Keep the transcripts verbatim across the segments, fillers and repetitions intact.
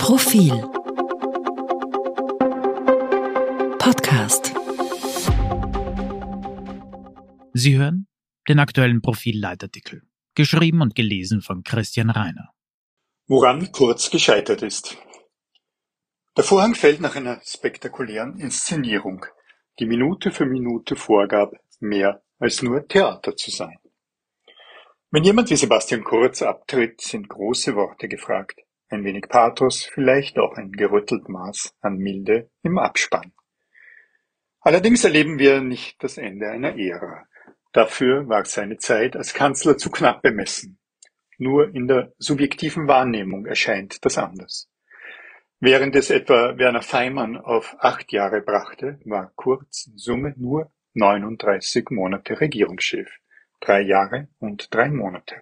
Profil Podcast. Sie hören den aktuellen Profil-Leitartikel, geschrieben und gelesen von Christian Reiner. Woran Kurz gescheitert ist. Der Vorhang fällt nach einer spektakulären Inszenierung, die Minute für Minute vorgab, mehr als nur Theater zu sein. Wenn jemand wie Sebastian Kurz abtritt, sind große Worte gefragt, ein wenig Pathos, vielleicht auch ein gerüttelt Maß an Milde im Abspann. Allerdings erleben wir nicht das Ende einer Ära. Dafür war seine Zeit als Kanzler zu knapp bemessen. Nur in der subjektiven Wahrnehmung erscheint das anders. Während es etwa Werner Faymann auf acht Jahre brachte, war Kurz in Summe nur neununddreißig Monate Regierungschef, drei Jahre und drei Monate.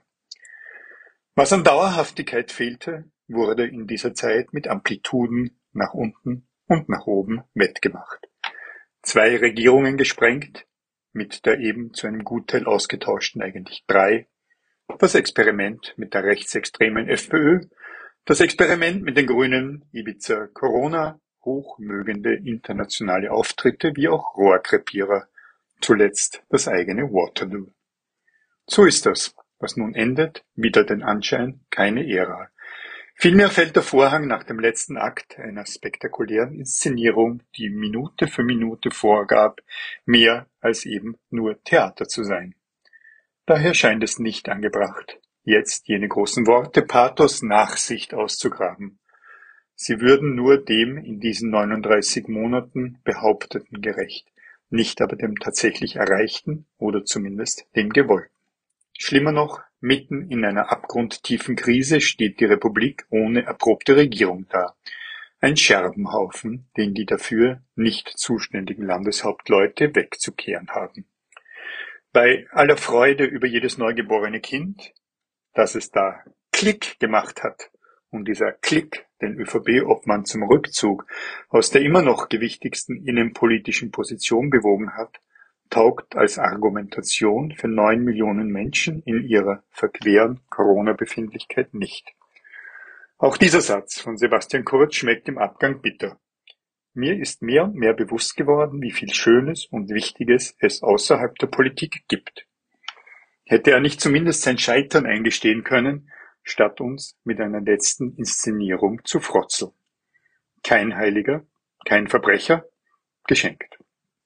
Was an Dauerhaftigkeit fehlte, wurde in dieser Zeit mit Amplituden nach unten und nach oben wettgemacht. Zwei Regierungen gesprengt, mit der eben zu einem Gutteil ausgetauschten eigentlich drei, das Experiment mit der rechtsextremen FPÖ, das Experiment mit den Grünen, Ibiza, Corona, hochmögende internationale Auftritte wie auch Rohrkrepierer, zuletzt das eigene Waterloo. So ist das, was nun endet, wieder den Anschein, keine Ära. Vielmehr fällt der Vorhang nach dem letzten Akt einer spektakulären Inszenierung, die Minute für Minute vorgab, mehr als eben nur Theater zu sein. Daher scheint es nicht angebracht, jetzt jene großen Worte Pathos Nachsicht auszugraben. Sie würden nur dem in diesen neununddreißig Monaten Behaupteten gerecht, nicht aber dem tatsächlich Erreichten oder zumindest dem Gewollten. Schlimmer noch, mitten in einer abgrundtiefen Krise steht die Republik ohne erprobte Regierung da. Ein Scherbenhaufen, den die dafür nicht zuständigen Landeshauptleute wegzukehren haben. Bei aller Freude über jedes neugeborene Kind, dass es da Klick gemacht hat und dieser Klick den ÖVP-Obmann zum Rückzug aus der immer noch gewichtigsten innenpolitischen Position bewogen hat, taugt als Argumentation für neun Millionen Menschen in ihrer verqueren Corona-Befindlichkeit nicht. Auch dieser Satz von Sebastian Kurz schmeckt im Abgang bitter. Mir ist mehr und mehr bewusst geworden, wie viel Schönes und Wichtiges es außerhalb der Politik gibt. Hätte er nicht zumindest sein Scheitern eingestehen können, statt uns mit einer letzten Inszenierung zu frotzeln. Kein Heiliger, kein Verbrecher, geschenkt.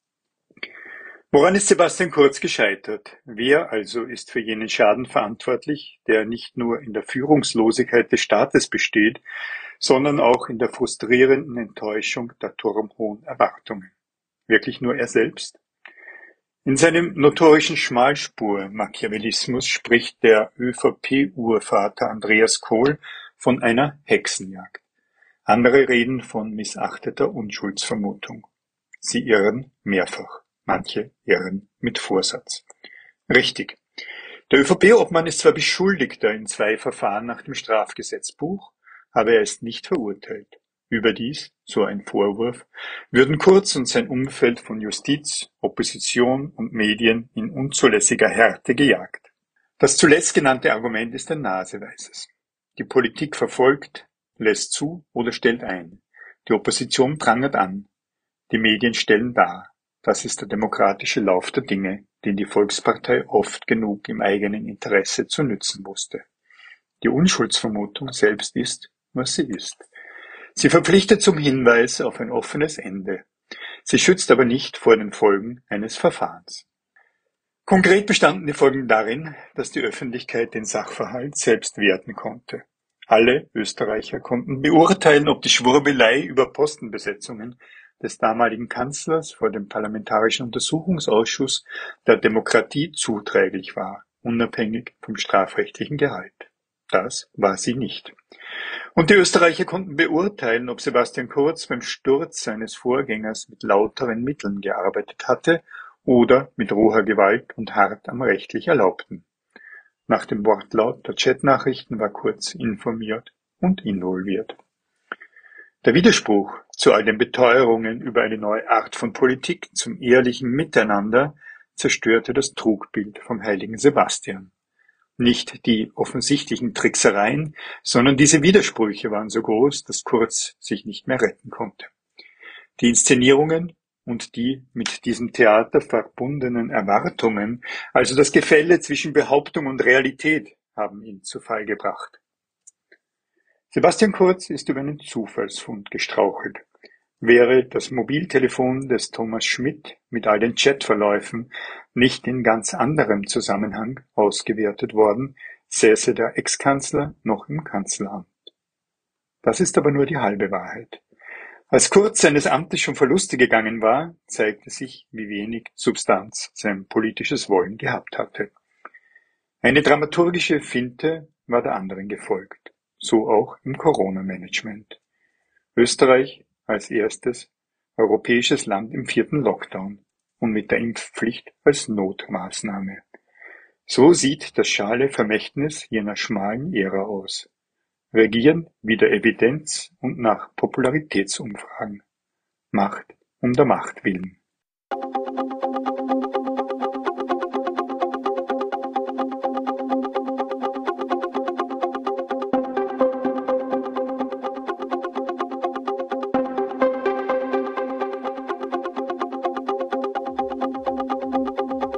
Woran ist Sebastian Kurz gescheitert? Wer also ist für jenen Schaden verantwortlich, der nicht nur in der Führungslosigkeit des Staates besteht, sondern auch in der frustrierenden Enttäuschung der turmhohen Erwartungen? Wirklich nur er selbst? In seinem notorischen Schmalspur-Machiavellismus spricht der ÖVP-Urvater Andreas Kohl von einer Hexenjagd. Andere reden von missachteter Unschuldsvermutung. Sie irren mehrfach. Manche irren mit Vorsatz. Richtig. Der ÖVP-Obmann ist zwar Beschuldigter in zwei Verfahren nach dem Strafgesetzbuch, aber er ist nicht verurteilt. Überdies, so ein Vorwurf, würden Kurz und sein Umfeld von Justiz, Opposition und Medien in unzulässiger Härte gejagt. Das zuletzt genannte Argument ist ein naseweises. Die Politik verfolgt, lässt zu oder stellt ein. Die Opposition prangert an. Die Medien stellen dar. Das ist der demokratische Lauf der Dinge, den die Volkspartei oft genug im eigenen Interesse zu nützen wusste. Die Unschuldsvermutung selbst ist, was sie ist. Sie verpflichtet zum Hinweis auf ein offenes Ende. Sie schützt aber nicht vor den Folgen eines Verfahrens. Konkret bestanden die Folgen darin, dass die Öffentlichkeit den Sachverhalt selbst werten konnte. Alle Österreicher konnten beurteilen, ob die Schwurbelei über Postenbesetzungen des damaligen Kanzlers vor dem Parlamentarischen Untersuchungsausschuss der Demokratie zuträglich war, unabhängig vom strafrechtlichen Gehalt. Das war sie nicht. Und die Österreicher konnten beurteilen, ob Sebastian Kurz beim Sturz seines Vorgängers mit lauteren Mitteln gearbeitet hatte oder mit roher Gewalt und hart am rechtlich Erlaubten. Nach dem Wortlaut der Chatnachrichten war Kurz informiert und involviert. Der Widerspruch zu all den Beteuerungen über eine neue Art von Politik zum ehrlichen Miteinander zerstörte das Trugbild vom heiligen Sebastian. Nicht die offensichtlichen Tricksereien, sondern diese Widersprüche waren so groß, dass Kurz sich nicht mehr retten konnte. Die Inszenierungen und die mit diesem Theater verbundenen Erwartungen, also das Gefälle zwischen Behauptung und Realität, haben ihn zu Fall gebracht. Sebastian Kurz ist über einen Zufallsfund gestrauchelt. Wäre das Mobiltelefon des Thomas Schmidt mit all den Chatverläufen nicht in ganz anderem Zusammenhang ausgewertet worden, säße der Ex-Kanzler noch im Kanzleramt. Das ist aber nur die halbe Wahrheit. Als Kurz seines Amtes schon Verluste gegangen war, zeigte sich, wie wenig Substanz sein politisches Wollen gehabt hatte. Eine dramaturgische Finte war der anderen gefolgt, so auch im Corona-Management. Österreich als erstes europäisches Land im vierten Lockdown und mit der Impfpflicht als Notmaßnahme. So sieht das schale Vermächtnis jener schmalen Ära aus. Regieren wider Evidenz und nach Popularitätsumfragen. Macht um der Macht willen.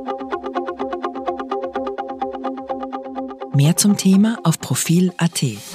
Mehr zum Thema auf Profil punkt at.